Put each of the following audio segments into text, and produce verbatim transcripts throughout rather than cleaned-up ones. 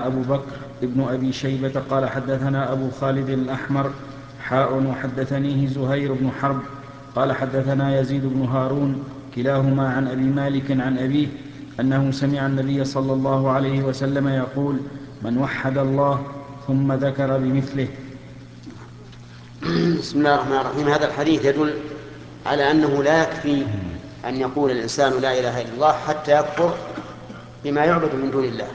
حدثنا أبو بكر ابن أبي شيبة قال حدثنا أبو خالد الأحمر حاء وحدثنيه زهير بن حرب قال حدثنا يزيد بن هارون كلاهما عن أبي مالك عن أبيه أنه سمع النبي صلى الله عليه وسلم يقول من وحد الله ثم ذكر بمثله. بسم الله الرحمن الرحيم. هذا الحديث يدل على أنه لا يكفي أن يقول الإنسان لا إله إلا الله حتى يكفر بما يعبد من دون الله.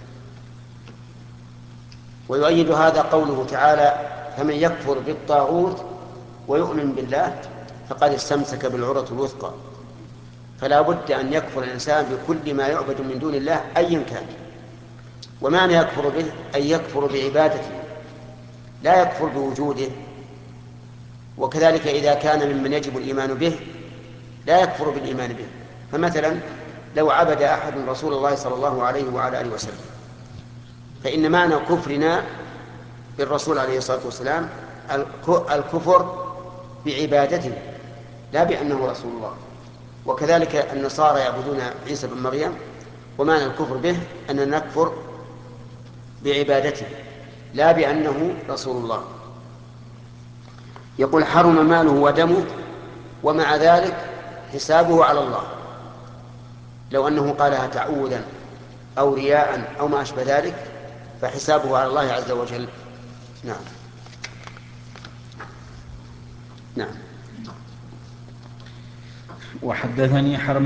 ويؤيد هذا قوله تعالى فمن يكفر بالطاغوت ويؤمن بالله فقد استمسك بالعروة الوثقى. فلا بد أن يكفر الإنسان بكل ما يعبد من دون الله أيا كان. ومعنى يكفر به أي يكفر بعبادته لا يكفر بوجوده. وكذلك إذا كان ممن يجب الإيمان به لا يكفر بالإيمان به. فمثلا لو عبد أحد رسول الله صلى الله عليه وعلى آله وسلم فإن معنى كفرنا بالرسول عليه الصلاة والسلام الكفر بعبادته لا بأنه رسول الله. وكذلك النصارى يعبدون عيسى بن مريم ومعنى الكفر به أن نكفر بعبادته لا بأنه رسول الله. يقول حرم ماله ودمه ومع ذلك حسابه على الله. لو أنه قالها تعوذا أو رياء أو ما أشبه ذلك فحسابه على الله عز وجل. نعم نعم. وحدثني حرم